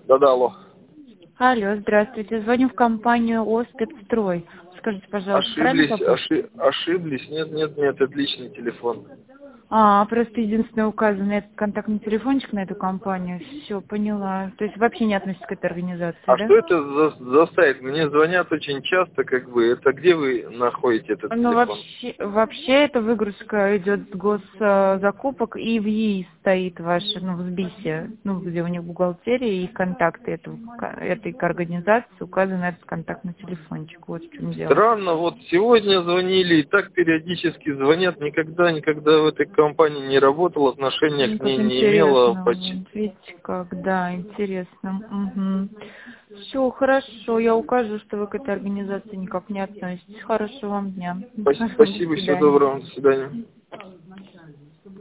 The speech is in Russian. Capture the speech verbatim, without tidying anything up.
Да-да, алло. Алло, здравствуйте. Звоню в компанию «Оспецстрой». Скажите, пожалуйста, правильно Ошиблись, попал? оши... ошиблись. Нет, нет, нет, это личный телефон. А, просто единственное указан этот контактный телефончик на эту компанию. Все, поняла. То есть вообще не относится к этой организации, А да? что это за, за сайт? Мне звонят очень часто, как бы. Это где вы находите этот Ну, телефон? вообще, вообще эта выгрузка идет с госзакупок, и в ЕИ стоит ваша, ну, в СБИСе, ну, где у них бухгалтерия и контакты этого, этой организации указан этот контактный телефончик. Вот в чем дело. Странно, вот сегодня звонили, и так периодически звонят. Никогда, никогда в этой компании не работал, отношения Ну, к ней как не имела. интересно. Почти. Вот видите, как, да, интересно. Угу. Все, хорошо. Я укажу, что вы к этой организации никак не относитесь. Хорошего вам дня. До Спасибо, всего свидания. доброго, до свидания.